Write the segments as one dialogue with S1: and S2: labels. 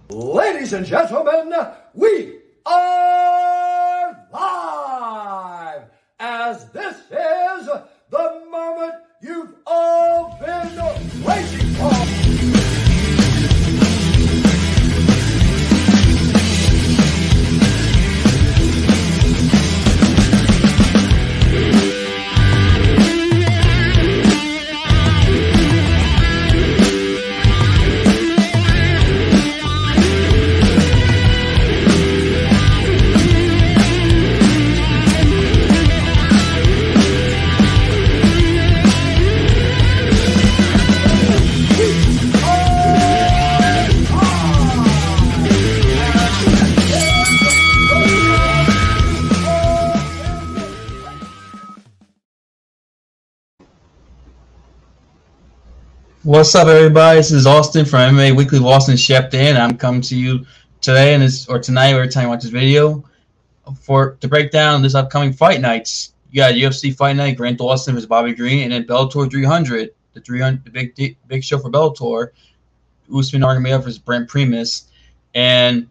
S1: Ladies and gentlemen, we are live, as this is the moment you've all been waiting for.
S2: What's up, everybody? This is Austin from MMA Weekly with Austin Shepton. I'm coming to you today or tonight, every time you watch this video, to break down this upcoming fight nights. You got UFC Fight Night, Grant Dawson versus Bobby Green, and then Bellator 300, the big show for Bellator, Usman Nurmagomedov versus Brent Primus, and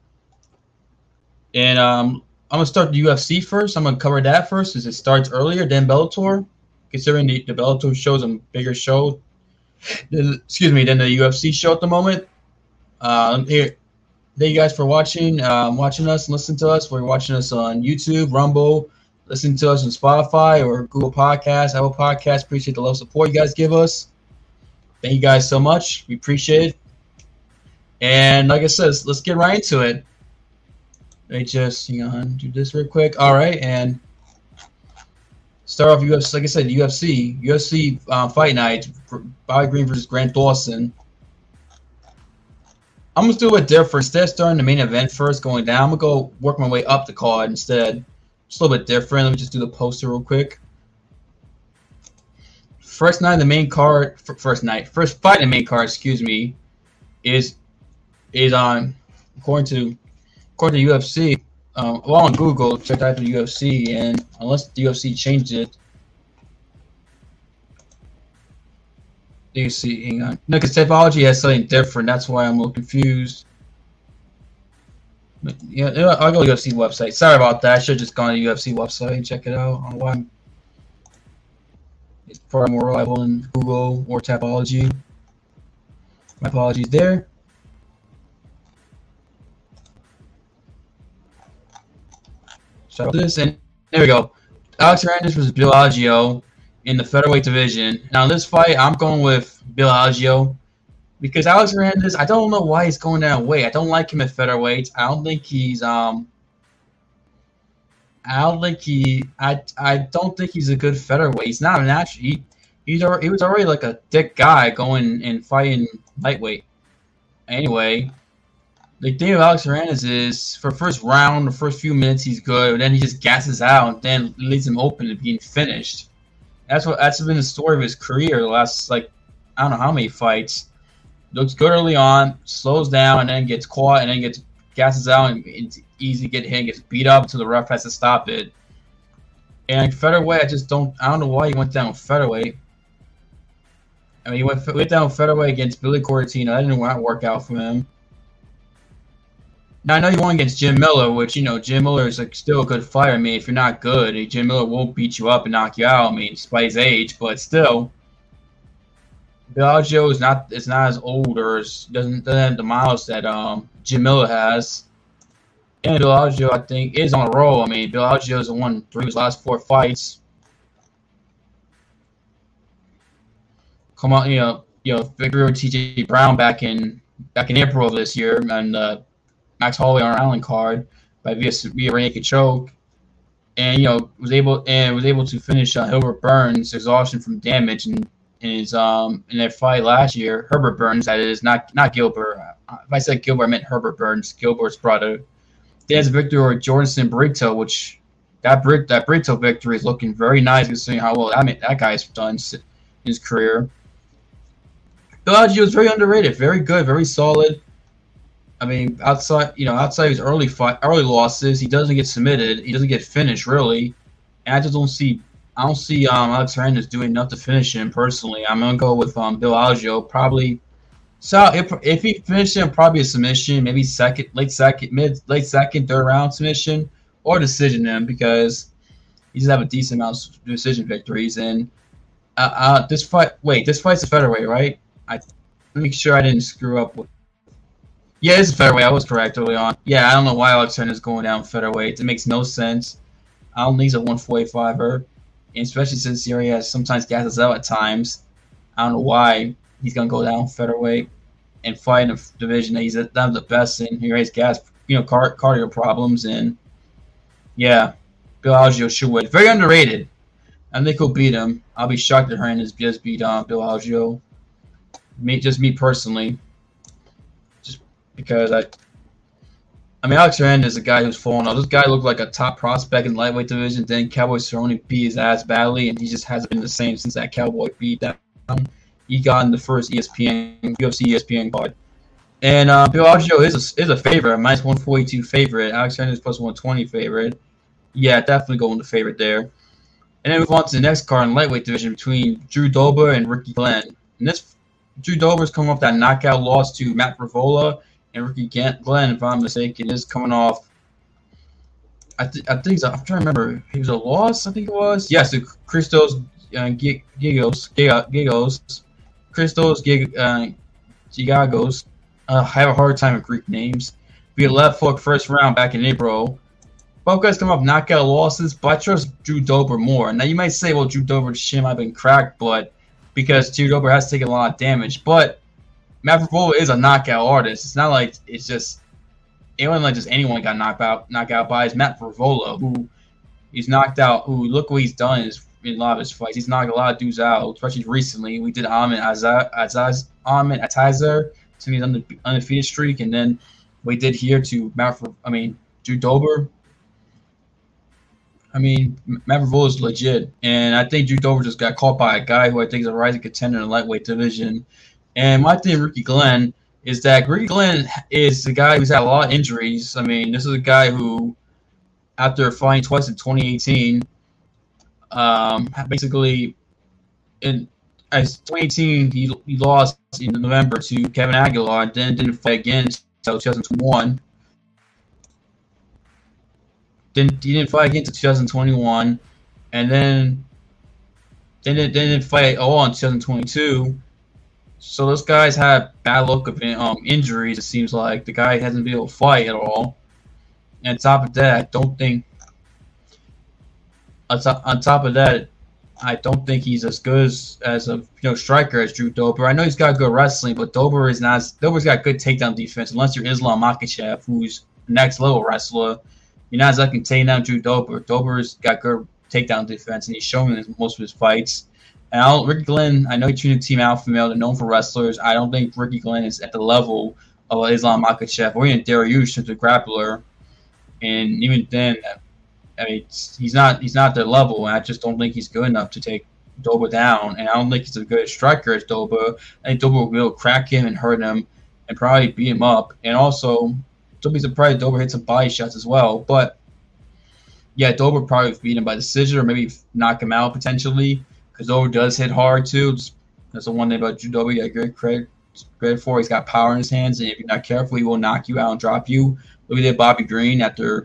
S2: I'm gonna start the UFC first. I'm gonna cover that first, as it starts earlier than Bellator, considering the Bellator show is a bigger show than the UFC show at the moment. Here, thank you guys for watching us and listening to us. We're watching us on YouTube, Rumble, listening to us on Spotify or Google Podcasts, Apple Podcasts. Appreciate the love support you guys give us. Thank you guys so much. We appreciate it. And like I said, let's get right into it. Let me just do this real quick. All right, and start off UFC. Like I said, UFC Fight Night, Bobby Green versus Grant Dawson. I'm gonna do it different. Instead of starting the main event first, going down, I'm gonna go work my way up the card instead. Just a little bit different. Let me just do the poster real quick. First fight in the main card. Excuse me, is on according to UFC. Well, on Google, check out the UFC, and unless the UFC changed it, you see, hang on. No, because Tapology has something different. That's why I'm a little confused. But yeah, I'll go to the UFC website. Sorry about that. I should have just gone to the UFC website and check it out. I don't know why it's far more reliable than Google or Tapology. My apologies there. So this, and there we go. Alex Hernandez versus Bill Algeo in the featherweight division. Now, in this fight, I'm going with Bill Algeo because Alex Hernandez, I don't know why he's going that way. I don't like him at featherweight. I don't think he's I don't think he's a good featherweight. He's not a natural. He was already like a thick guy going and fighting lightweight. Anyway, the thing of Alex Hernandez is, for first round, the first few minutes, he's good, but then he just gasses out and then leaves him open to being finished. That's been the story of his career. The last, I don't know how many fights. Looks good early on, slows down, and then gets caught, and then gasses out, and it's easy to get hit, and gets beat up until the ref has to stop it. And featherweight, I don't know why he went down featherweight. I mean, he went down featherweight against Billy Cortino. That didn't work out for him. Now, I know you won against Jim Miller, which, Jim Miller is still a good fighter. I mean, if you're not good, Jim Miller won't beat you up and knock you out, I mean, despite his age, but still, Bill Algeo is not as old or doesn't have the miles that Jim Miller has. And Bill Algeo, I think, is on a roll. I mean, Bill Algeo has won 3 of his last 4 fights. Come on, victory over T.J. Brown back in April of this year, and Max Holloway on our Island card via rear naked choke, and was able to finish Hilbert Burns' exhaustion from damage in their fight last year. Herbert Burns, that is, not Gilbert. If I said Gilbert, I meant Herbert Burns, Gilbert's brother. Then has a victory over Jordan Brito, which that Brito victory is looking very nice considering how well that guy's done in his career. Bill Algeo is very underrated, very good, very solid. I mean, outside his early losses, he doesn't get submitted. He doesn't get finished, really. And I just don't see Alex Hernandez doing enough to finish him personally. I'm gonna go with Bill Algeo, probably So if he finished him, probably a submission, maybe late second, third round submission, or decision him because he does have a decent amount of decision victories. And this fight's a featherweight, right? Let me make sure I didn't screw up. Yeah, it's a featherweight. I was correct early on. Yeah, I don't know why Alex Hernandez is going down featherweight. It makes no sense. I don't think he's a 145er, and especially since he already has sometimes gasses out at times. I don't know why he's gonna go down featherweight and fight in a division that he's not the best in. He already has gas, cardio problems, and yeah, Bill Algeo should win. Very underrated. I think he'll beat him. I'll be shocked if Hernandez just beat Bill Algeo. Just me personally, just because I mean, Alex Hernandez is a guy who's fallen off. This guy looked like a top prospect in the lightweight division. Then Cowboy Cerrone beat his ass badly, and he just hasn't been the same since that Cowboy beat down. He got in the first UFC ESPN card. And Bill Algeo is a favorite, minus 142 favorite. Alex Hernandez plus 120 favorite. Yeah, definitely going the favorite there. And then move on to the next card in the lightweight division between Drew Dober and Ricky Glenn. And this Drew Dober's coming off that knockout loss to Matt Frevola, and Ricky Glenn, if I'm mistaken, is coming off. I think I'm trying to remember. He was a loss, I think it was. Yes, to Christos Gigos. Christos Gigagos. I have a hard time with Greek names. Via left hook first round back in April. Both guys come off knockout losses, but I trust Drew Dober more. Now you might say, well, Drew Dober's shin might have been cracked, but because Drew Dober has taken a lot of damage. But Matt Frevola is a knockout artist. It's not like it's just it wasn't like just anyone got knocked out by. It's Matt Frevola who he's knocked out. Who look what he's done in a lot of his fights. He's knocked a lot of dudes out, especially recently. We did Ahmed Atizer to his undefeated streak, and then we did here to Drew Dober. Matt Frevola is legit, and I think Drew Dober just got caught by a guy who I think is a rising contender in the lightweight division. And my thing with Ricky Glenn is that Ricky Glenn is the guy who's had a lot of injuries. This is a guy who, after fighting twice in 2018, basically in 2018 he lost in November to Kevin Aguilar, then didn't fight again until 2021. He didn't fight again until 2021, and then didn't fight at all in 2022. So those guys have bad luck of injuries. It seems like the guy hasn't been able to fight at all. And on top of that, I don't think he's as good as a striker as Drew Dober. I know he's got good wrestling, but Dober's got good takedown defense. Unless you're Islam Makhachev, who's the next level wrestler, you're not exactly taking down Drew Dober. Dober's got good takedown defense, and he's shown in most of his fights. And Ricky Glenn, I know he trained Team Alpha Male. They're known for wrestlers. I don't think Ricky Glenn is at the level of Islam Makhachev or even Dariush, who's a grappler. And even then, he's not their level. And I just don't think he's good enough to take Dober down. And I don't think he's as good a striker as Dober. I think Dober will be able to crack him and hurt him and probably beat him up. And also, don't be surprised if Dober hits some body shots as well. But yeah, Dober probably beat him by decision or maybe knock him out potentially. Because Dober does hit hard too. That's the one thing about Drew Dober you got great credit for. He's got power in his hands, and if you're not careful, he will knock you out and drop you. Look at Bobby Green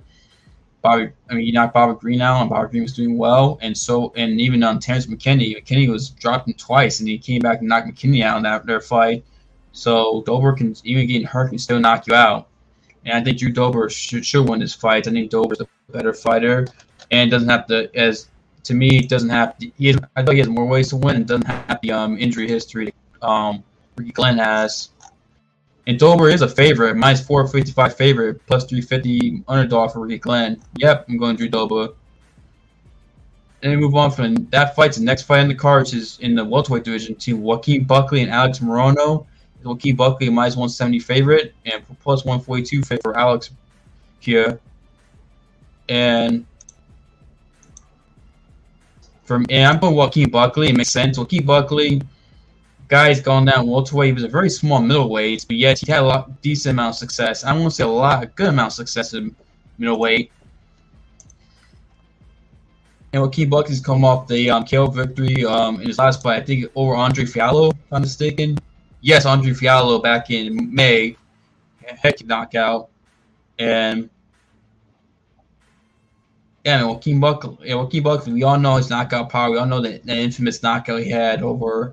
S2: he knocked Bobby Green out, and Bobby Green was doing well. And even on Terrence McKinney was dropped him twice, and he came back and knocked McKinney out in their fight. So Dober can, even getting hurt, can still knock you out. And I think Drew Dober should win this fight. I think Dober's a better fighter, and doesn't have to To me, it doesn't have. I thought he has more ways to win and doesn't have the injury history Ricky Glenn has. And Dober is a favorite, minus 455 favorite, plus 350 underdog for Ricky Glenn. Yep, I'm going Drew Dober. And we move on from that fight to the next fight in the card, which is in the welterweight division between Joaquin Buckley and Alex Morono. Joaquin Buckley, a minus 170 favorite, and plus 142 favorite for Alex here. And I'm going Joaquin Buckley. It makes sense. Joaquin Buckley, guy's gone down welterweight. He was a very small middleweight, but yet he had a decent amount of success. I don't want to say a good amount of success in middleweight. And Joaquin Buckley's come off the KO victory in his last fight, I think over Andre Fiallo, if I'm mistaken. yes, Andre Fiallo back in May, heck knockout, and yeah, man, Joaquin Buckley, we all know his knockout power. We all know that infamous knockout he had over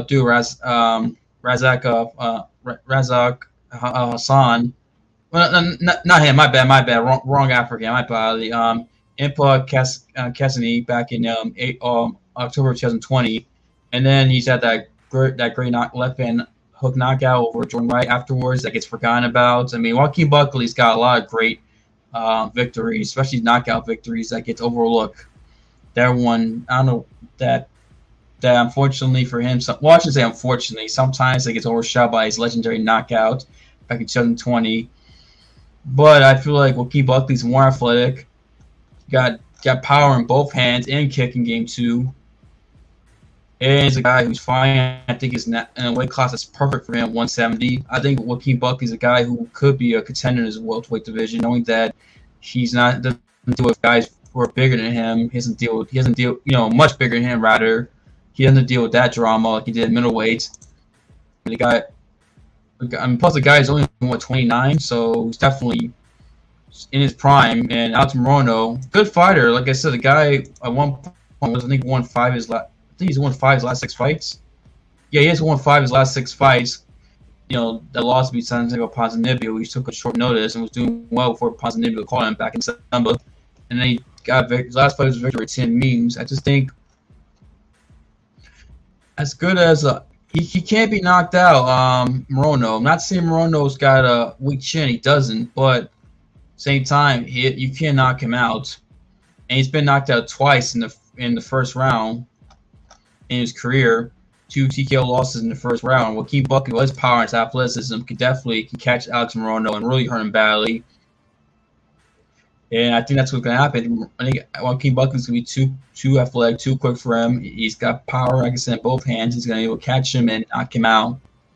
S2: Razak Hassan. Well, not him. My bad. Wrong African. My bad. Impa Cassini back in October 2020, and then he's had that great left hand hook knockout over Jordan Wright afterwards that gets forgotten about. I mean, Joaquin Buckley's got a lot of great victories, especially knockout victories that gets overlooked. That one, I don't know that unfortunately for him, well, I should say unfortunately, sometimes it gets overshadowed by his legendary knockout back in 2020. But I feel like Joaquin Buckley's more athletic, got power in both hands and kicking game too. And he's a guy who's fine. I think he's in a weight class that's perfect for him, 170. I think Joaquin Buckley's a guy who could be a contender in his welterweight division, knowing that doesn't deal with guys who are bigger than him. He doesn't deal, much bigger than him, rather. He doesn't deal with that drama like he did at middleweight. Plus the guy is only 29, so he's definitely in his prime. And Alex Morono, good fighter. Like I said, the guy at one point won 5 his last. I think he's won 5 his last 6 fights. Yeah, he has won 5 his last 6 fights. That lost to be Santiago Ponzinibbio. He took a short notice and was doing well before Ponzinibbio called him back in September. And then he got his last fight was victory at 10 memes. I just think as good as he can't be knocked out. Morono. I'm not saying Morono's got a weak chin. He doesn't. But same time, you can't knock him out. And he's been knocked out twice in the first round in his career. 2 TKO losses in the first round. Joaquin Buckley, with his power and his athleticism, can catch Alex Morono and really hurt him badly. And I think that's what's going to happen. I think Joaquin Buckley's going to be too athletic, too quick for him. He's got power, like I said, in both hands. He's going to be able to catch him and knock him out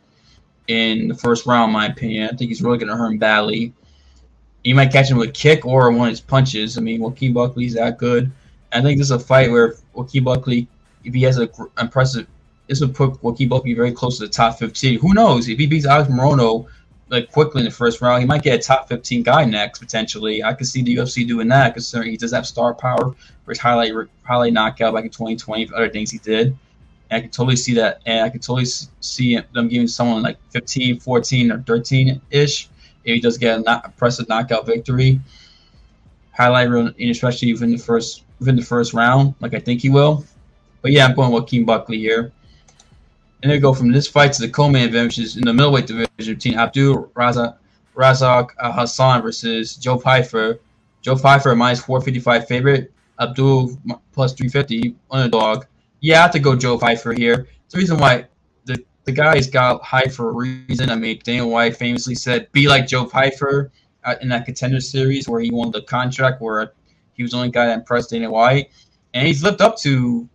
S2: in the first round, in my opinion. I think he's really going to hurt him badly. He might catch him with a kick or one of his punches. I mean, Joaquin Buckley's that good. I think this is a fight where Joaquin Buckley, if he has an impressive, this would put Joaquin Buckley very close to the top 15. Who knows? If he beats Alex Morono quickly in the first round, he might get a top 15 guy next, potentially. I could see the UFC doing that, considering he does have star power for his highlight knockout back in 2020 for other things he did. And I can totally see that. And I can totally see them giving someone like 15, 14, or 13-ish if he does get an impressive knockout victory. Highlight reel, especially within the first round, like I think he will. But yeah, I'm going Joaquin Buckley here. And then we go from this fight to the co-main event, which is in the middleweight division between Abdul Razak Hassan versus Joe Pyfer. Joe Pyfer minus 455 favorite. Abdul plus 350 underdog. Yeah, I have to go Joe Pyfer here. It's the reason why the guy's got hype for a reason. I mean, Dana White famously said, "Be like Joe Pyfer" in that Contender Series where he won the contract, where he was the only guy that impressed Dana White, and he's lived up to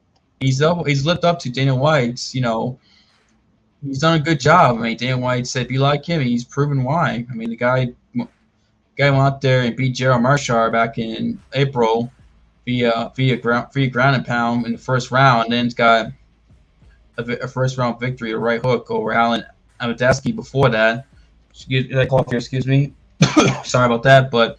S2: Dana White's. He's done a good job. I mean, Dana White said, "Be like him," and he's proven why. I mean, the guy went out there and beat Gerald Marshall back in April via ground and pound in the first round, and then he's got a first round victory, a right hook over Alan Amadaski before that. Excuse me. Sorry about that, but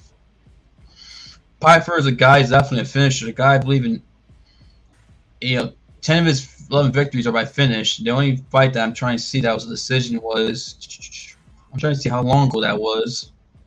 S2: Pyfer is a guy who's definitely a finisher. The guy I believe in. 10 of his 11 victories are by finish. The only fight that I'm trying to see that was a decision was, I'm trying to see how long ago that was.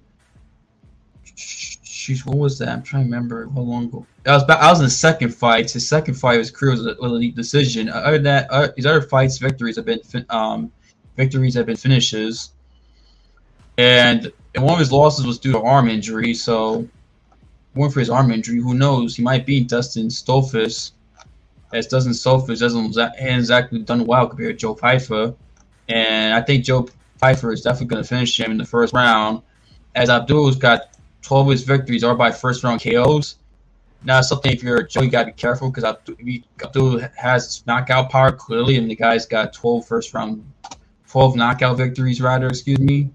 S2: What was that? I'm trying to remember how long ago. I was in the second fight. His second fight of his career was a decision. Other than that, his other fights, victories have been finishes. And one of his losses was due to arm injury. So, more for his arm injury, who knows? He might beat Dustin Stolfus. As Dustin Stolfus hasn't exactly done well compared to Joe Pyfer. And I think Joe Pyfer is definitely going to finish him in the first round. As Abdul's got 12 of his victories are by first round KOs. Now, something if you're Joe, you got to be careful because Abdul has knockout power clearly, and the guy's got 12 knockout victories, excuse me.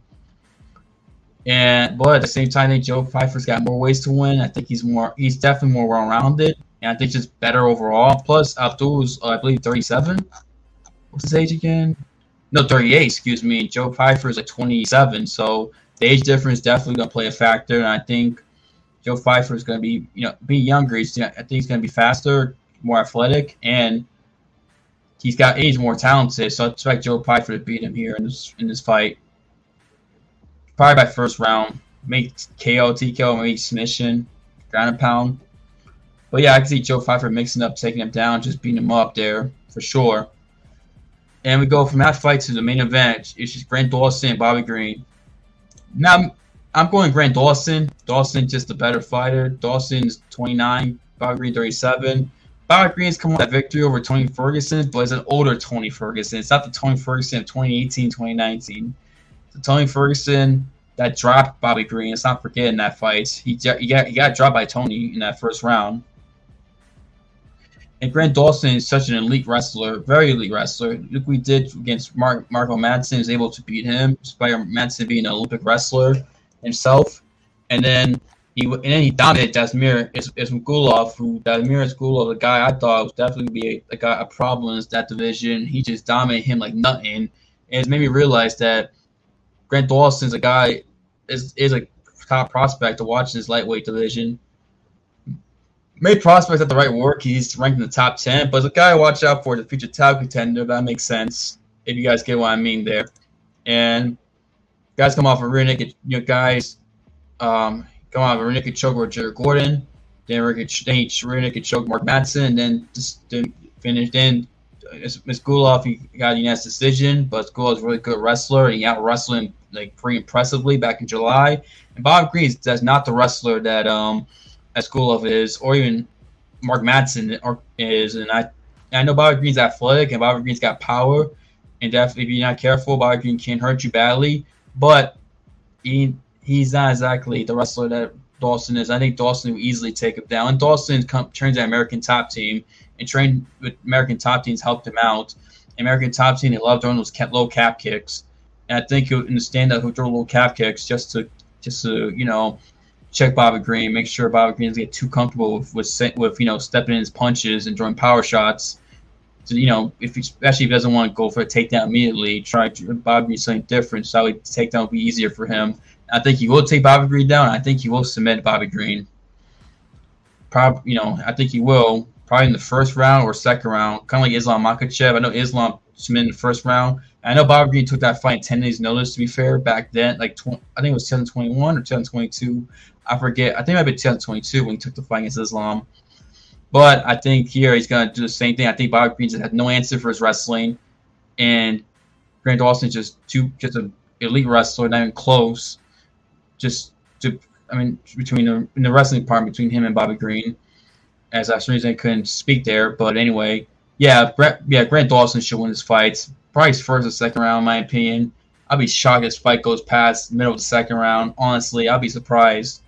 S2: But at the same time, I think Joe Pyfer's got more ways to win. I think he's definitely more well-rounded. And I think just better overall. Plus, Abdul's, I believe, 37. What's his age again? No, 38. Excuse me. Joe Pfeiffer is like 27. So the age difference definitely going to play a factor, and I think Joe Pfeiffer is going to be, be younger. I think he's going to be faster, more athletic, and he's more talented. So I expect Joe Pfeiffer to beat him here in this fight. Probably by first round, make KO, TKO, maybe submission, ground and pound. But yeah, I can see Joe Pfeiffer mixing up, taking him down, just beating him up there for sure. And we go from that fight to the main event. It's just Grant Dawson and Bobby Green. Now, I'm going Grant Dawson. Dawson just the better fighter. Dawson's 29, Bobby Green 37. Bobby Green's come with that victory over Tony Ferguson, but it's an older Tony Ferguson. It's not the Tony Ferguson of 2018, 2019. The Tony Ferguson that dropped Bobby Green. Let's not forget in that fight. He got dropped by Tony in that first round. And Grant Dawson is such an elite wrestler, very elite wrestler. Look, we did against Marco Madsen, was able to beat him, despite Madsen being an Olympic wrestler himself. And then he dominated Dasmir Ismagulov, Dasmir Ismagulov, the guy I thought was definitely be a problem in that division. He just dominated him like nothing. And it's made me realize that Grant Dawson's a guy is a top prospect to watch in this lightweight division. Made prospects at the right work. He's ranked in the top 10, but the guy I watch out for, the future title contender. That makes sense if you guys get what I mean there. And guys come off a rear naked, guys come off a rear naked choke with Jared Gordon, then rear naked choke Mark Madsen, and then finish. Then Ismagulov, he got a unanimous decision, but Ismagulov's a really good wrestler, and he out wrestled him like pretty impressively back in July. And Bobby Green is not the wrestler that Ismagulov is, or even Mark Madsen is, and I know Bobby Green's athletic and Bobby Green's got power, and definitely if you're not careful, Bobby Green can hurt you badly. But he's not exactly the wrestler that Dawson is. I think Dawson will easily take him down. And Dawson trains at American Top Team, and trained with American Top Teams helped him out. American Top Team, they love throwing those low cap kicks, and I think he'll understand that he'll throw low cap kicks just to check Bobby Green, make sure Bobby Green doesn't get too comfortable with stepping in his punches and throwing power shots. So, especially if he doesn't want to go for a takedown immediately, try to Bobby Green something different, so that takedown will be easier for him. I think he will take Bobby Green down. I think he will submit Bobby Green. I think he will probably in the first round or second round, kind of like Islam Makhachev. I know Islam submitted in the first round. I know Bobby Green took that fight in 10 days' notice, to be fair, back then. I think it was 2021 or 2022. I forget. I think it might be 2022 when he took the fight against Islam. But I think here he's going to do the same thing. I think Bobby Green just had no answer for his wrestling. And Grant Dawson's just an elite wrestler, not even close. Between in the wrestling part, between him and Bobby Green. As for some reason I couldn't speak there. But anyway, Grant Dawson should win this fight. Probably his first or second round, in my opinion. I'll be shocked if this fight goes past the middle of the second round. Honestly, I'll be surprised.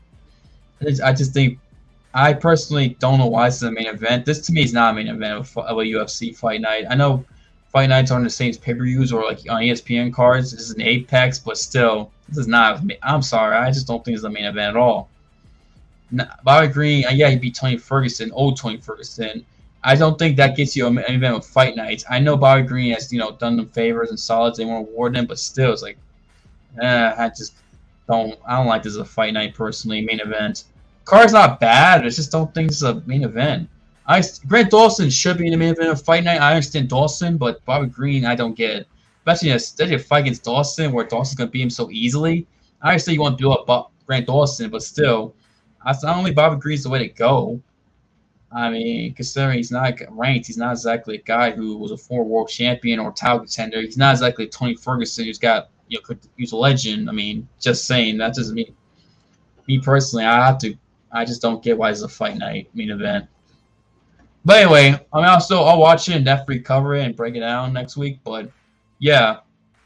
S2: I personally don't know why this is a main event. This, to me, is not a main event of a UFC fight night. I know fight nights aren't the same as pay-per-views or like on ESPN cards. This is an Apex, but still, this is not. I'm sorry. I just don't think it's a main event at all. Bobby Green, he beat Tony Ferguson, old Tony Ferguson. I don't think that gets you an event of fight nights. I know Bobby Green has, done them favors and solids. They want to award them, but still, it's like, I don't like this as a fight night personally, main event. Card's not bad. I just don't think this is a main event. Grant Dawson should be in the main event of fight night. I understand Dawson, but Bobby Green, I don't get. Especially a fight against Dawson where Dawson's going to beat him so easily. I understand you want to build up Grant Dawson, but still, I don't think Bobby Green's the way to go. I mean, considering he's not ranked, he's not exactly a guy who was a former world champion or title contender. He's not exactly Tony Ferguson who's got, who's a legend. I mean, just saying, that doesn't mean. Me personally, I just don't get why it's a fight night main event. But anyway, I'll watch it and definitely cover it and break it down next week. But yeah,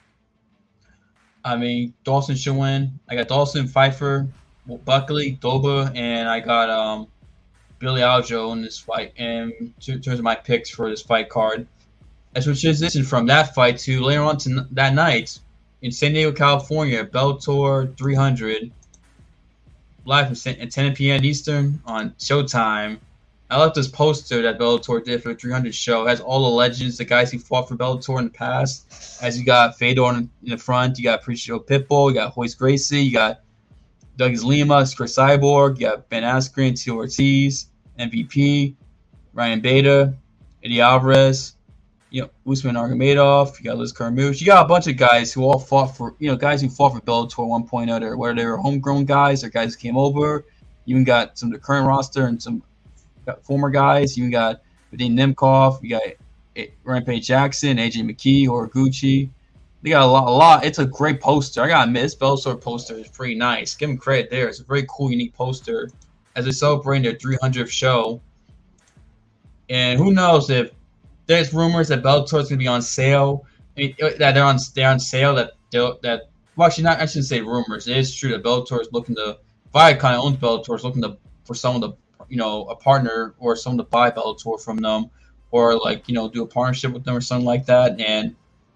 S2: Dawson should win. I got Dawson, Pfeiffer, Buckley, Doba, and I got Billy Aljo in this fight. And in terms of my picks for this fight card, as we transition from that fight to later on that night in San Diego, California, Bellator 300. Live at 10 p.m. Eastern on Showtime. I like this poster that Bellator did for the 300 show. It has all the legends, the guys who fought for Bellator in the past. As you got Fedor in the front, you got Patricio Pitbull, you got Royce Gracie, you got Douglas Lima, Chris Cyborg, you got Ben Askren, Tito Ortiz, MVP, Ryan Beta, Eddie Alvarez, Usman Nurmagomedov, you got Liz Carmouche. You got a bunch of guys who all fought for, guys who fought for Bellator at one point or other, whether they were homegrown guys or guys who came over. You even got some of the current roster and some former guys. You got Vadim Nemkov, you got Rampage Jackson, AJ McKee, Horiguchi. They got a lot. It's a great poster. I gotta admit, this Bellator poster is pretty nice. Give them credit there. It's a very cool, unique poster as they celebrate their 300th show. And who knows if there's rumors that Bellator is gonna be on sale. I mean, that they're on sale. Well, actually, not. I shouldn't say rumors. It is true that Bellator is looking to. Viacom owns Bellator, is looking for someone to, a partner or someone to buy Bellator from them, or do a partnership with them or something like that. And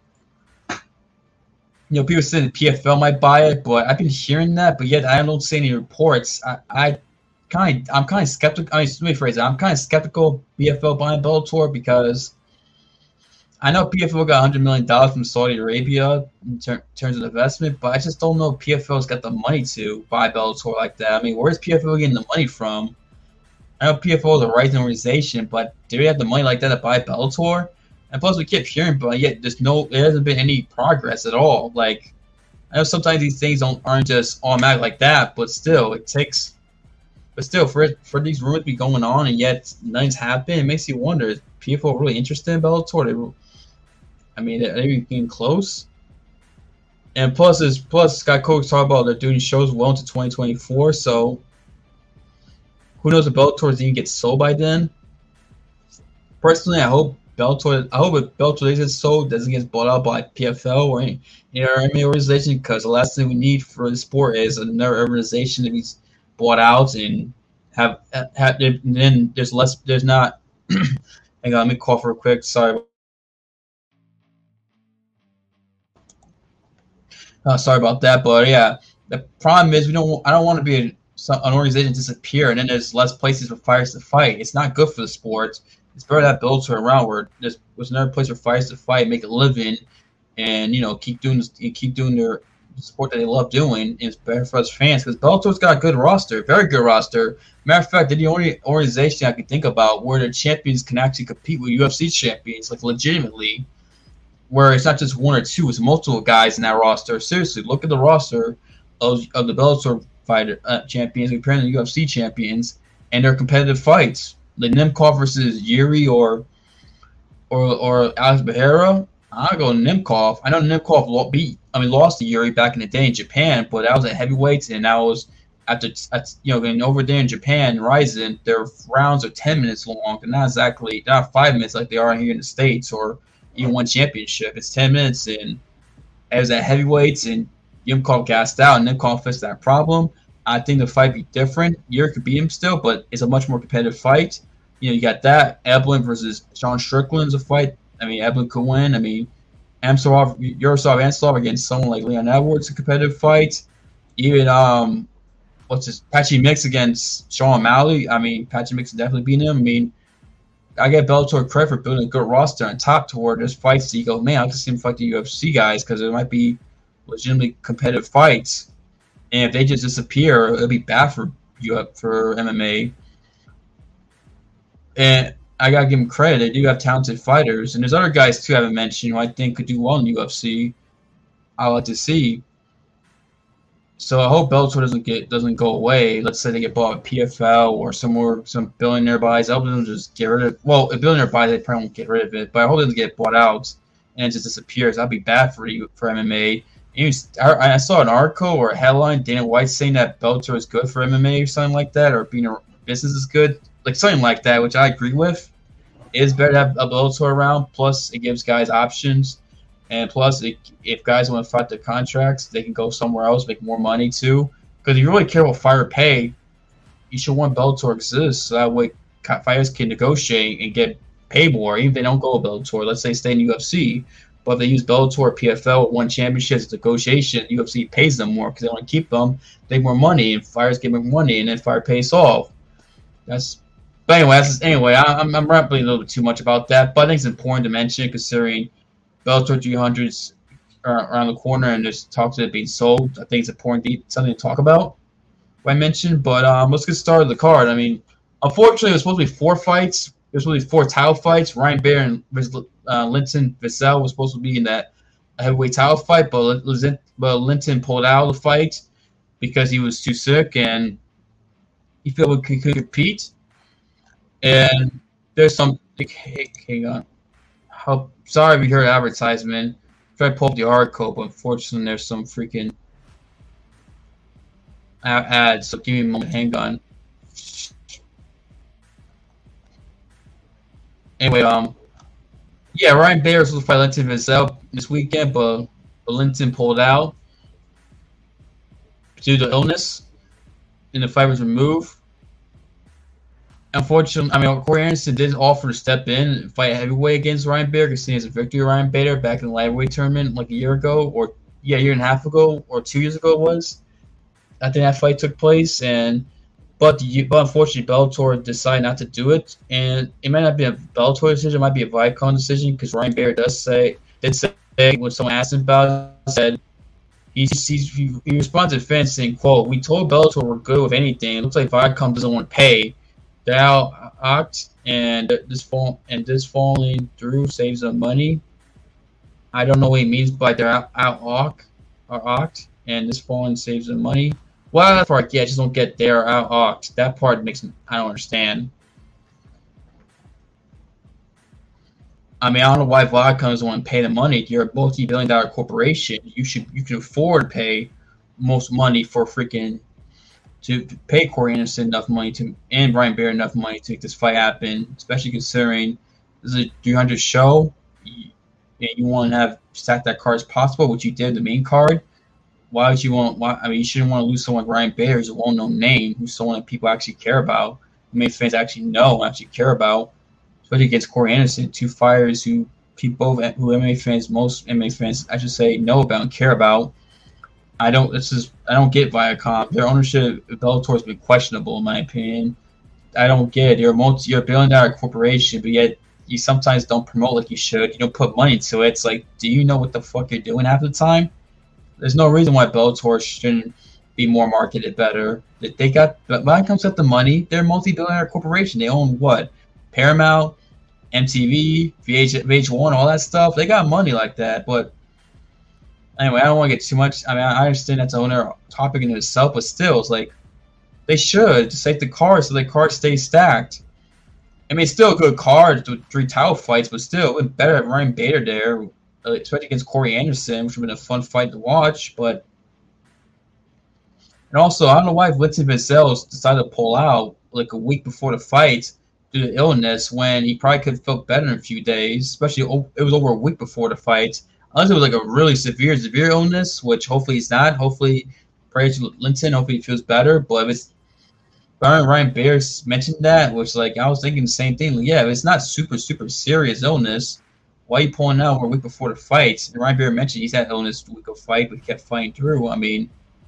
S2: people say the PFL might buy it, but I've been hearing that, but yet I don't see any reports. I'm kind of skeptical. Let me phrase it. I'm kind of skeptical PFL buying Bellator because I know PFL got $100 million from Saudi Arabia in terms of investment, but I just don't know if PFL's got the money to buy Bellator like that. I mean, where's PFL getting the money from? I know PFL is a rising organization, but do they have the money like that to buy Bellator? And plus, we keep hearing, but yet there hasn't been any progress at all. I know sometimes these things aren't just automatic like that, but still, it takes. But still, for these rumors to be going on and yet nothing's happened, it makes you wonder: is PFL really interested in Bellator? Are they even getting close? And plus Scott Coker's talking about they're doing shows well into 2024, so who knows if Bellator even gets sold by then? Personally, I hope if Bellator gets sold, doesn't get bought out by PFL or any organization, because the last thing we need for the sport is another organization to be bought out and have then there's not. Hang on, let me cough real quick. Sorry. Sorry about that, but yeah, the problem is I don't want to be an organization disappear and then there's less places for fighters to fight. It's not good for the sport. It's better to have Bellator around where there's another place for fighters to fight, make a living, and keep doing their sport that they love doing. And it's better for us fans because Bellator's got a good roster, very good roster. Matter of fact, they're the only organization I can think about where their champions can actually compete with UFC champions, legitimately. Where it's not just one or two, it's multiple guys in that roster. Seriously, look at the roster of the Bellator fighter champions compared to the UFC champions and their competitive fights. Like Nemkov versus Yuri or Alex Bahera. I'll go Nemkov. I know Nemkov lost to Yuri back in the day in Japan, but that was at heavyweights, and that was and over there in Japan, Ryzen, their rounds are 10 minutes long. They're not 5 minutes like they are here in the States or even one championship. It's 10 minutes, and it was at heavyweights, and Nemkov gassed out, and Nemkov fixed that problem. I think the fight be different. Yuri could beat him still, but it's a much more competitive fight. You got that. Eblen versus Sean Strickland's a fight. Eblen could win. Yaroslav Anselov against someone like Leon Edwards, a competitive fight. Even Patchy Mix against Sean O'Malley. Patchy Mix definitely beat him. I get Bellator credit for building a good roster on top toward this fight. So you go, man, I can see him fight the UFC guys because there might be legitimately competitive fights. And if they just disappear, it'll be bad for MMA. And I gotta give them credit; they do have talented fighters, and there's other guys too I haven't mentioned who I think could do well in the UFC. I like to see. So I hope Bellator doesn't go away. Let's say they get bought by PFL or some billionaire buys. I hope they don't just get rid of it. Well, if billionaire buys, they probably won't get rid of it. But I hope it doesn't get bought out and it just disappears. That'd be bad for MMA. I saw an article or a headline, Dana White saying that Bellator is good for MMA or something like that, or being a business is good, like something like that, which I agree with. It is better to have a Bellator around. Plus, it gives guys options. And plus, if guys want to fight their contracts, they can go somewhere else, make more money too. Because if you really care about fighter pay, you should want Bellator to exist so that way fighters can negotiate and get paid more, even if they don't go to Bellator. Let's say stay in UFC, but if they use Bellator or PFL, won championships, as negotiation, UFC pays them more because they want to keep them. They make more money, and fighters get more money, and then fire pays off. But But anyway, I'm rambling a little bit too much about that. But I think it's important to mention considering Bellator 300s are around the corner and there's talks of it being sold. I think it's important something to talk about. I mentioned, but let's get started with the card. I mean, unfortunately, it was supposed to be 4 fights. There's supposed to be 4 title fights. Ryan Bader and Linton Vassell was supposed to be in that heavyweight title fight, but Linton pulled out of the fight because he was too sick and he felt he could compete. And there's some. Hang on. Sorry if you heard advertisement. Try to pull up the article, but unfortunately, there's some freaking ads. So give me a moment. Hang on. Anyway, yeah, Ryan Bader was supposed to fight Linton Vassell this weekend, but Linton pulled out due to illness, and the fight was removed. Unfortunately, I mean, Corey Anderson did offer to step in and fight heavyweight against Ryan Bader because he has a victory of Ryan Bader back in the lightweight tournament like a year ago, or a year and a half ago, or 2 years ago it was. I think that fight took place, but unfortunately, Bellator decided not to do it, and it might not be a Bellator decision, it might be a Viacom decision because Ryan Bader did say when someone asked him about it, said he responded to fans saying, "quote We told Bellator we're good with anything. It looks like Viacom doesn't want to pay. They're out and this falling through saves them money. I don't know what he means by they're out and this falling saves them money. Well, that part, yeah, I just don't get they're out. That part I don't understand. I mean, I don't know why Viacom doesn't want to pay the money. You're a multi-billion-dollar corporation. You can afford to pay most money for freaking to pay Corey Anderson enough money and Ryan Bader enough money to make this fight happen, especially considering this is a 300 show. You want to have stack that card as possible, which you did the main card. Why would you want? I mean, you shouldn't want to lose someone like Ryan Bader, who's a well-known name, who's someone that people actually care about, who fans actually know and actually care about, especially against Corey Anderson, 2 fighters who most MMA fans, I should say, know about and care about. I don't get Viacom. Their ownership of Bellator has been questionable, in my opinion. I don't get it. You're a billion-dollar corporation, but yet you sometimes don't promote like you should. You don't put money into it. It's like, do you know what the fuck you're doing half the time? There's no reason why Bellator shouldn't be more marketed better. Viacom's got the money. They're a multi-billion-dollar corporation. They own what? Paramount, MTV, VH1, all that stuff. They got money like that, but anyway, I don't want to get too much. I mean, I understand that's another topic in itself, but still, it's like they should save the card so the card stays stacked. I mean, it's still a good card with 3 title fights, but still, it would be better if Ryan Bader there, especially against Corey Anderson, which would have been a fun fight to watch. And also, I don't know why Linton Vassell decided to pull out like a week before the fight due to illness when he probably could have felt better in a few days, especially it was over a week before the fight. Unless it was like a really severe illness, which hopefully it's not. Hopefully, pray to Linton. Hopefully he feels better. But if it's Ryan Bader mentioned that, which like I was thinking the same thing. Like, yeah, if it's not super serious illness, why are you pulling out a week before the fight? And Ryan Bader mentioned he's had illness the week of fight, but he kept fighting through. I mean,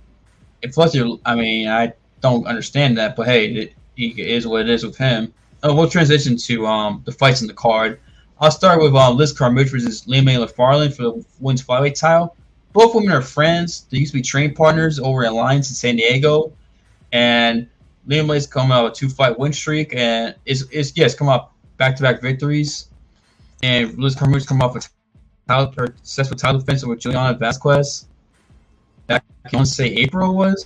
S2: I don't understand that, but hey, it is what it is with him. We'll transition to the fights in the card. I'll start with Liz Carmouche versus Leah-May Lafarland for the women's flyweight title. Both women are friends. They used to be training partners over at Alliance in San Diego. And Leah-May's come out with a 2-fight win streak, and it's come out back-to-back victories. And Liz Carmouche come off her successful title defense with Juliana Vasquez back, I want to say April was.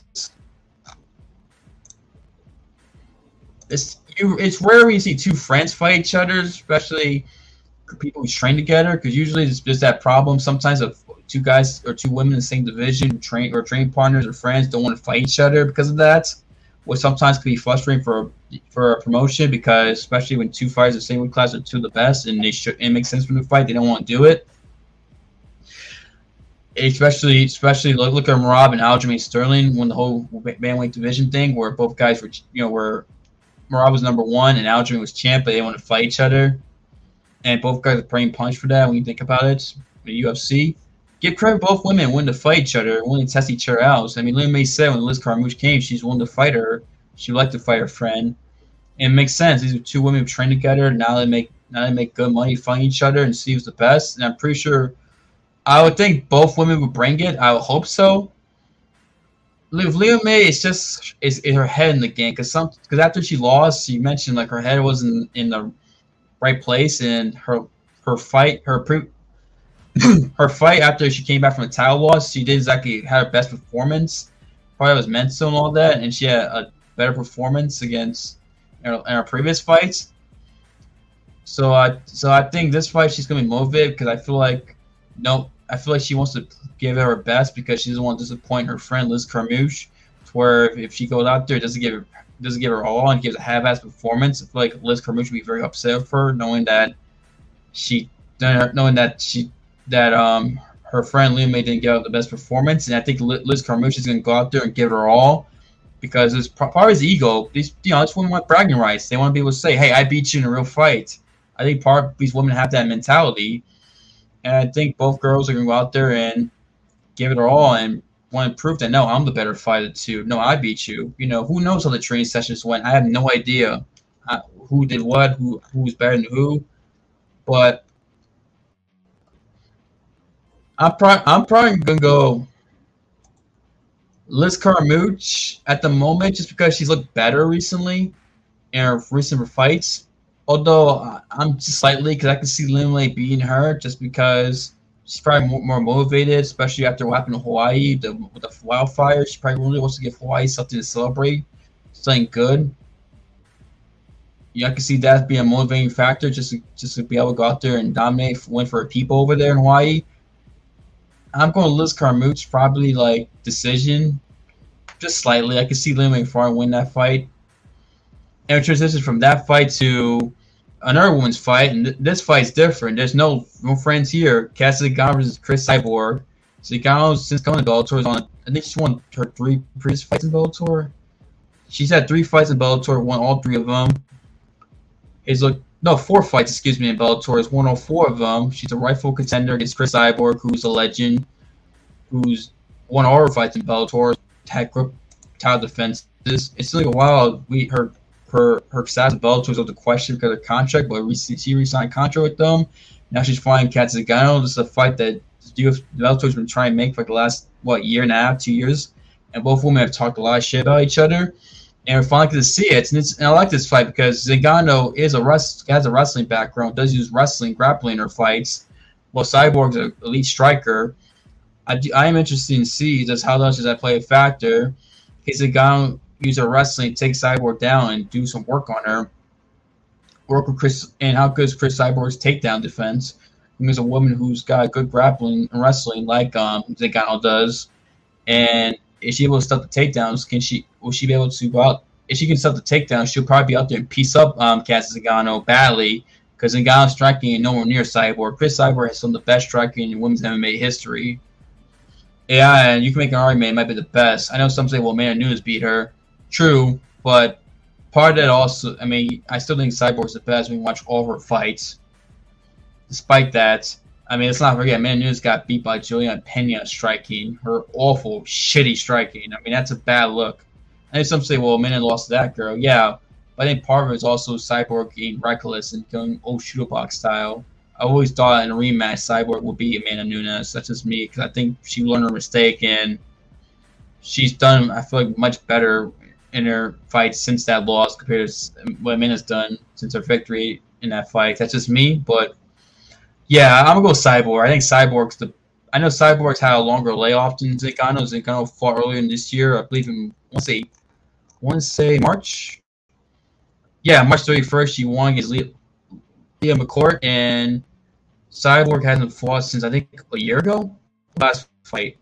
S2: It's rare when you see 2 friends fight each other, especially people who train together, because usually there's that problem sometimes of 2 guys or 2 women in the same division training partners or friends don't want to fight each other because of that, which sometimes can be frustrating for a promotion, because especially when 2 fighters in the same weight class are 2 of the best and it makes sense for them to fight, they don't want to do it. Especially look at Merab and Aljamain Sterling when the whole bantamweight division thing, where both guys were Merab was number 1 and Aljamain was champ, but they want to fight each other. And both guys are praying punch for that when you think about it. The UFC. Give credit both women willing to fight each other, willing to test each other out. I mean, Leah-May said when Liz Carmouche came, she's willing to fight her. She would like to fight her friend. And it makes sense. These are two women who train together. Now they make good money fighting each other and see who's the best. And I'm pretty sure I would think both women would bring it. I would hope so. With Leo May, it's just is her head in the game because after she lost, you mentioned like her head wasn't in the right place, and her fight her fight after she came back from a title loss, she didn't exactly have her best performance. Probably was mental and all that, and she had a better performance against in her previous fights. So I think this fight she's gonna be motivated because I feel like she wants to give it her best because she doesn't want to disappoint her friend Liz Carmouche. To where if she goes out there, doesn't give her all and gives a half-ass performance, I feel like Liz Carmouche would be very upset with her, knowing that her friend Liu May didn't give out the best performance. And I think Liz Carmouche is going to go out there and give it her all because it's part of his ego. These women want bragging rights. They want to be able to say, "Hey, I beat you in a real fight." I think part of these women have that mentality. And I think both girls are going to go out there and give it her all and want to prove that, no, I'm the better fighter too. No, I beat you. Who knows how the training sessions went? I have no idea who did what, who was better than who. But I'm probably going to go Liz Carmouche at the moment just because she's looked better recently in her recent fights. Although I'm just slightly, because I can see Lin Lei beating her just because she's probably more motivated, especially after what happened in Hawaii with the wildfire. She probably really wants to give Hawaii something to celebrate, something good. Yeah, I can see that being a motivating factor just to be able to go out there and dominate, win for her people over there in Hawaii. I'm going Liz Carmouche, probably like decision, just slightly. I can see Lin Lei Farr win that fight. And we transition from that fight to another women's fight, and this fight's different. There's no friends here. Katsuyori Zingano versus Cris Cyborg. Zingano, since coming to Bellator, I think she won her 3 previous fights in Bellator. She's had 3 fights in Bellator, won all 3 of them. 4 fights, excuse me, in Bellator. Has won all 4 of them. She's a rightful contender against Cris Cyborg, who's a legend, who's won all her fights in Bellator, had grip title defenses. It's like a while her status in Bellator was up to question because of contract, but she re-signed contract with them. Now she's fighting Katsuyori Zingano. This is a fight that Bellator's been trying to make for the last year and a half, 2 years, and both women have talked a lot of shit about each other. And we're finally going to see it. And I like this fight because Zingano has a wrestling background, does use wrestling, grappling in her fights, while Cyborg's an elite striker. I am interested in see just how much does that play a factor. Because Zingano use her wrestling, take Cyborg down, and do some work on her. Work with Chris, and how good is Cris Cyborg's takedown defense? There's a woman who's got good grappling and wrestling like Zingano does, and is she able to stop the takedowns? Will she be able to go out? If she can stop the takedowns, she'll probably be out there and piece up Katsuyori Zingano badly because Zingano's striking is nowhere near Cyborg. Cris Cyborg has some of the best striking in women's MMA history. Yeah, and you can make an argument it might be the best. I know some say, well, Amanda Nunes beat her. True, but part of that also, I still think Cyborg's the best when you watch all her fights. Despite that, let's not forget, Amanda Nunes got beat by Juliana Pena striking, her awful, shitty striking. That's a bad look. I know some say, well, Amanda lost to that girl. Yeah, but I think part of it is also Cyborg being reckless and going old shooter box style. I always thought in a rematch, Cyborg would beat Amanda Nunes, such as me, because I think she learned her mistake and she's done, I feel like, much better in her fights since that loss compared to what Amanda's done since her victory in that fight. That's just me, but yeah, I'm gonna go Cyborg. I think I know Cyborg's had a longer layoff than Zingano. Zingano fought earlier in this year, I believe in I want to say March. Yeah, March 31st, she won against Leah McCourt, and Cyborg hasn't fought since I think a year ago. Last fight.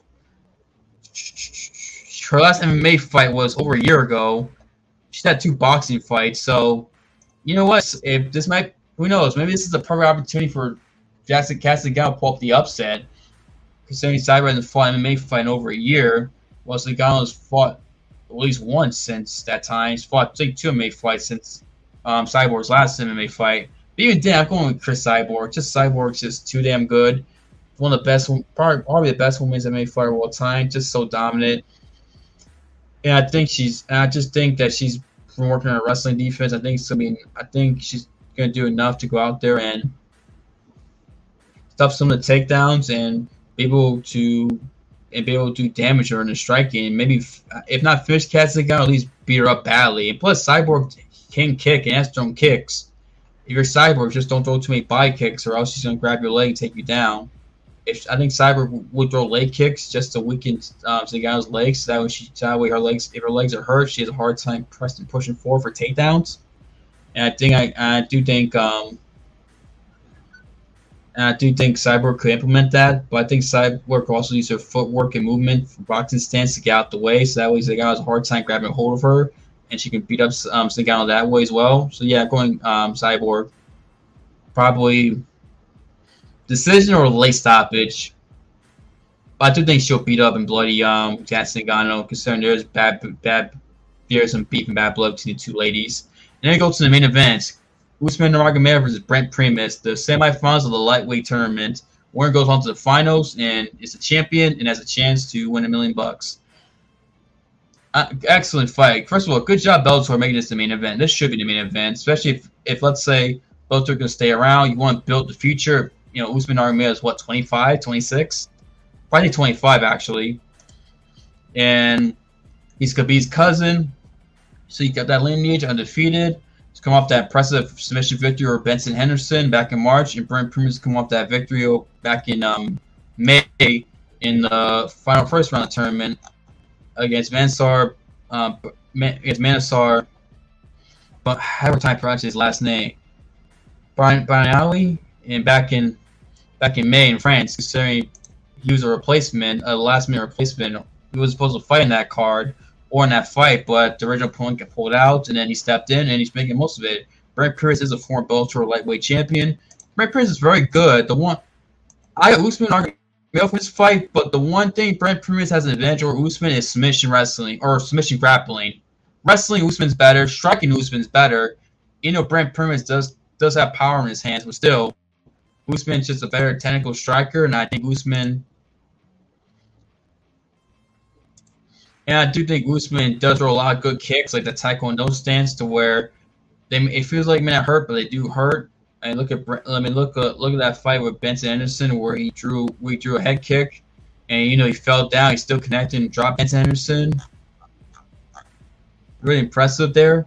S2: Her last MMA fight was over a year ago. She's had 2 boxing fights, so you know what? If this might, who knows? Maybe this is a perfect opportunity for Katsuyori Zingano to pull up the upset. Considering Cyborg hasn't fought an MMA fight in over a year, while Zingano's fought at least once since that time. He's fought 2 MMA fights since Cyborg's last MMA fight. But even then, I'm going with Cris Cyborg. Cyborg's just too damn good. One of the best, probably the best women's MMA fighter of all time. Just so dominant. And I just think that she's from working on her wrestling defense. I think she's gonna do enough to go out there and stuff some of the takedowns and be able to do damage her in the striking. Maybe if not finish Cassidy down, at least beat her up badly. And plus, Cyborg can kick and has thrown kicks. If you're Cyborg, just don't throw too many body kicks, or else she's gonna grab your leg and take you down. I think Cyborg would throw leg kicks just to weaken Zagano's legs, so that way her legs, if her legs are hurt, she has a hard time pressing pushing forward for takedowns. And I do think Cyborg could implement that, but I think Cyborg could also use her footwork and movement for boxing stance to get out the way, so that way Zagano has a hard time grabbing a hold of her, and she can beat up Zagano that way as well. So yeah, going Cyborg, probably decision or late stoppage. But I do think she'll beat up and bloody Zagano, considering there's some beef and bad blood between the two ladies. And then we go to the main event. Usman Nurmagomedov versus Brent Primus, the semifinals of the lightweight tournament. Winner goes on to the finals and is the champion and has a chance to win $1 million. Excellent fight. First of all, good job Bellator making this the main event. This should be the main event, especially if let's say Bellator can stay around. You want to build the future. You know, Usman Nurmagomedov is what, 25, 26? Probably 25 actually. And he's Khabib's cousin, so you got that lineage undefeated. He's come off that impressive submission victory over Benson Henderson back in March, and Brent Primus come off that victory back in May in the final first round of the tournament against Mansour. But how time to pronounce his last name? Barnali, and back in May in France, considering he was a replacement, a last-minute replacement. He was supposed to fight in that card or in that fight, but the original opponent got pulled out, and then he stepped in, and he's making most of it. Brent Primus is a former Bellator lightweight champion. Brent Primus is very good. I got Usman Nurmagomedov for this fight, but the one thing Brent Primus has an advantage over Usman is submission wrestling or submission grappling. Wrestling, Usman's better. Striking, Usman's better. You know, Brent Primus does have power in his hands, but still, Usman's just a better technical striker, and I think Usman. And I do think Usman does throw a lot of good kicks, like the Taekwondo stance, to where it feels like may not hurt, but they do hurt. And look at that fight with Benson Henderson, where he drew a head kick, and he fell down. He still connected and dropped Benson Henderson. Really impressive there.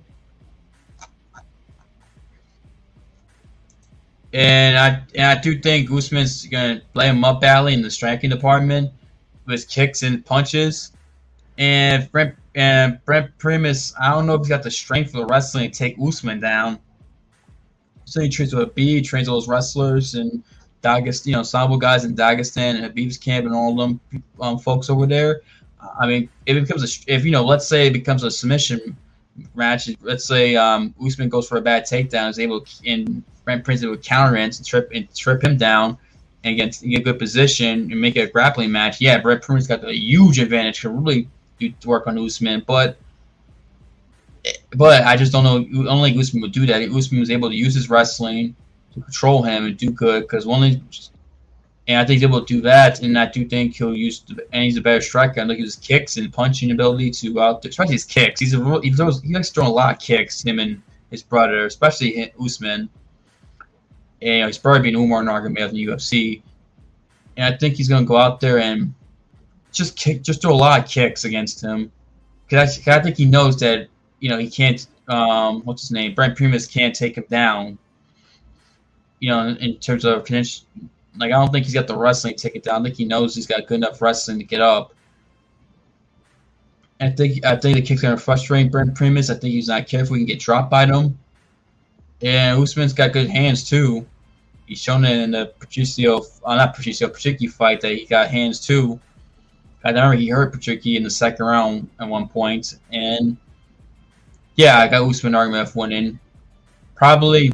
S2: And I do think Usman's gonna lay him up badly in the striking department with kicks and punches. And Brent Primus, I don't know if he's got the strength for the wrestling to take Usman down. So he trains with Habib, trains all those wrestlers and Dagestan, Sambo guys in Dagestan and Habib's camp and all of them folks over there. I mean, let's say it becomes a submission match. Let's say Usman goes for a bad takedown, is able to, and Brent Primus would counter and trip him down and get a good position and make it a grappling match. Yeah, Brent Primus got a huge advantage to really do work on Usman, but I just don't know. I don't think Usman would do that. Usman was able to use his wrestling to control him and do good and I think he's able to do that. And I do think he's a better striker. I think his kicks and punching ability to go out there, especially his kicks. He likes throwing a lot of kicks. Him and his brother, especially Usman. And he's probably being Umar Nurmagomedov in the UFC. And I think he's going to go out there and just throw a lot of kicks against him. Because I think he knows that, he can't, what's his name? Brent Primus can't take him down. In terms of condition. I don't think he's got the wrestling to take it down. I think he knows he's got good enough wrestling to get up. I think the kicks are going to frustrate Brent Primus. I think he's not careful. He can get dropped by them. And Usman's got good hands, too. He's shown it in the Patricio fight that he got hands, too. I remember he hurt Patricio in the second round at one point. And, yeah, I got Usman Nurmagomedov winning. Probably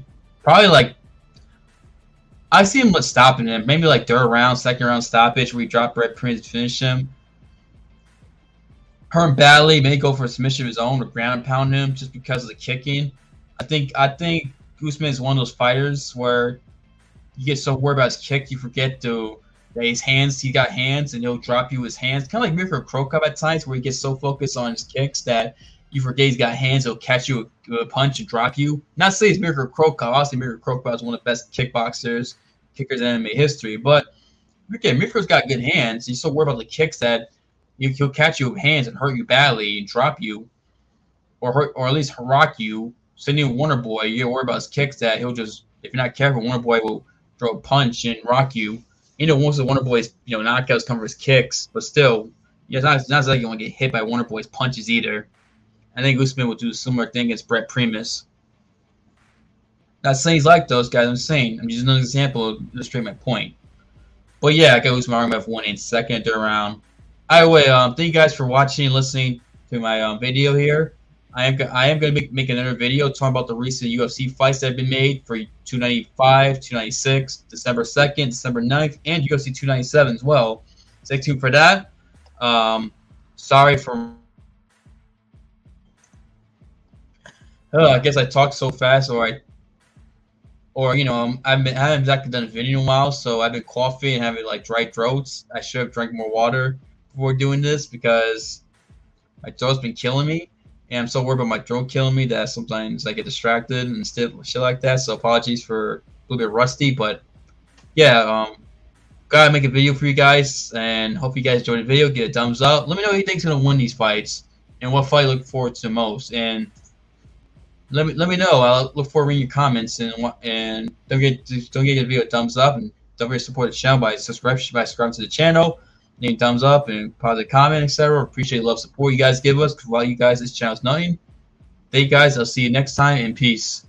S2: I see him stopping him. Maybe third round, second round stoppage where he dropped Brent Primus to finish him. Hurt him badly, may go for a submission of his own or ground and pound him just because of the kicking. I think Usman is one of those fighters where you get so worried about his kick, you forget that he got hands, and he'll drop you his hands. Kind of like Mirko Cro Cop at times, where he gets so focused on his kicks that you forget he's got hands, he'll catch you with a punch and drop you. Not to say it's Mirko Cro Cop. Obviously, Mirko Cro Cop is one of the best kickers in MMA history. But okay, Mirko's got good hands. You're so worried about the kicks that he'll catch you with hands and hurt you badly and drop you, or at least rock you. Sending you Wonder Boy, you're worried about his kicks that he'll just, if you're not careful, Wonder Boy will throw a punch and rock you. Most of the Wonder Boy's knockouts come from his kicks, but still, it's not like you want to get hit by Wonder Boy's punches either. I think Usman will do a similar thing against Brett Primus. Not saying he's like those guys. I'm saying I'm just another example to illustrate my point. But yeah, I got Usman Magomedov won in second, third round. Either way, thank you guys for watching and listening to my video here. I am going to make another video talking about the recent UFC fights that have been made for 295, 296, December 2nd, December 9th, and UFC 297 as well. Stay tuned for that. Sorry for... I guess I talked so fast, I haven't exactly done a video in a while, so I've been coughing and having dry throats. I should have drank more water before doing this because my throat's been killing me. And I'm so worried about my throat killing me that sometimes I get distracted and shit like that. So apologies for a little bit rusty, but yeah, gotta make a video for you guys, and hope you guys enjoyed the video. Give it a thumbs up. Let me know who you think's gonna win these fights and what fight you look forward to most. And let me know. I'll look forward to reading your comments, and don't forget to give the video a thumbs up, and don't forget to support the channel by subscribing to the channel. Leave a thumbs up and positive comment, etc. Appreciate the love, support you guys give us. Because without you guys, this channel's nothing. Thank you guys. I'll see you next time, and peace.